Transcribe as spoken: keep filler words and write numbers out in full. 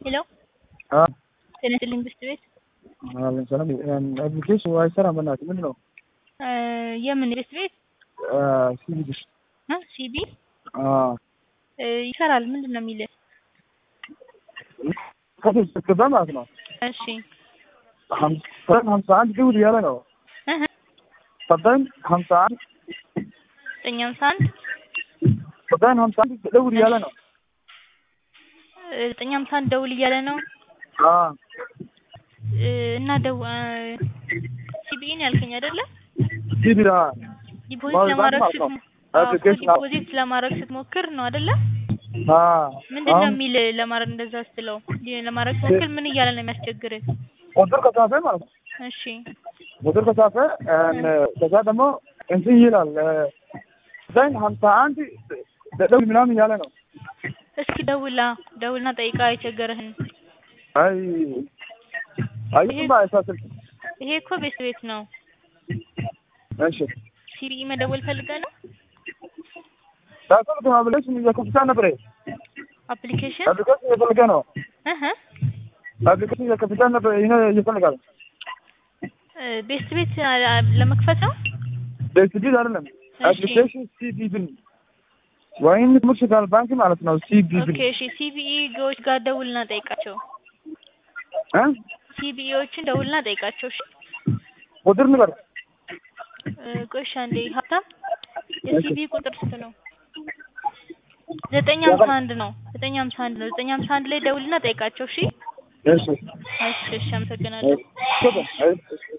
ሄሎ አዎ ጤናስጥልኝ ብስት ቤት አለን ሰላም አፕሊኬሽን አይሰራም በእናትህ ምንድን ነው የምን ብስት ቤት ሲቢ ዲሽ እ ሲቢ አዎ ይሰራል ምንድን ነው የሚልህ ከዚህ ስትገባ ማለት ነው እሺ ሀምሳ አንድ ደውል እያለ ነው እህ ሰጠኝ ሀምሳ አንድ ዘጠኝ ሀምሳ አንድ ሰጠኝ ሀምሳ አንድ ደውል እያለ ነው ዘጠኝ ሀምሳ አንድ ደውል እያለ ነው አዎ እና ደው ሲቢኢን ያልከኝ አይደለ ሲቢ አዎ ዲፖዚት ለማድረግ ስትሞክር ዲፖዚት ለማድረግ ስትሞክር ነው አይደለ አዎ ምንድነው የሚል ለማድረግ እንደዛ ስትለው ለማድረግ ስትሞክር ምን እያለ ነው የሚያስቸግርህ ቁጥር ከጻፈ ማለት ነው እሺ ቁጥር ከጻፈ ከዛ ደግሞ እንትን ይላል ዘጠኝ ሀምሳ አንድ ደውል ምናምን እያለ ነው እስኪ ደውላ ደውልና ጠይቃ የቸገረህን አይ አይማ አይሳስል ይሄ እኮ ቤት ቤት ነው እሺ ሲቢኢ መደወል ፈልገህ ነው ታውቃለህ አፕሊኬሽን እየከፈተ ነበር አፕሊኬሽን አፕሊኬሽን እየፈለገ ነው እህ አፕሊኬሽን እየከፈተ ነበር ይሄ እየፈለጋል ቤት ቤት ለመክፈት ነው ቤት ቤት አይደለም አፕሊኬሽን ሲቢ ብን ወይም ሙሽካል ባንክ ማለት ነው ሲቢ ብን ኦኬ እሺ ሲቢኢ ጎች ጋር ደውልና ጠይቃቸው እ ሲቢኢዎችን ደውልና ጠይቃቸው እሺ ቁጥር ንገር ቆይ አንዴ ሀብታም የሲቢኢ ቁጥር ስንት ነው ዘጠኝ ሀምሳ አንድ ነው ዘጠኝ ሀምሳ አንድ ነው ዘጠኝ ሀምሳ አንድ ላይ ደውልና ጠይቃቸው እሺ እሺ እሺ እሺ አመሰግናለሁ